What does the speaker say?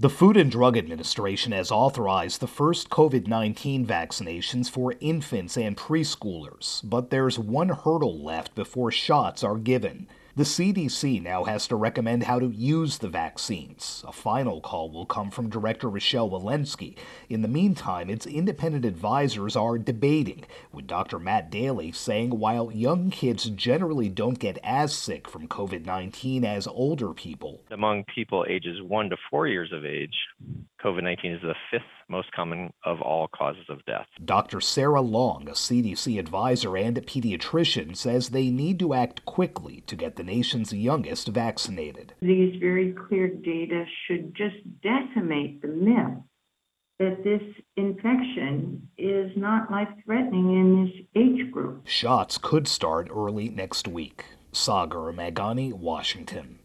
The Food and Drug Administration has authorized the first COVID-19 vaccinations for infants and preschoolers, but there's one hurdle left before shots are given. The CDC now has to recommend how to use the vaccines. A final call will come from Director Rochelle Walensky. In the meantime, its independent advisors are debating, with Dr. Matt Daly saying while young kids generally don't get as sick from COVID-19 as older people. Among people ages 1 to 4 years of age, COVID-19 is the fifth most common of all causes of death. Dr. Sarah Long, a CDC advisor and a pediatrician, says they need to act quickly to get the nation's youngest vaccinated. These very clear data should just decimate the myth that this infection is not life-threatening in this age group. Shots could start early next week. Sagar Meghani, Washington.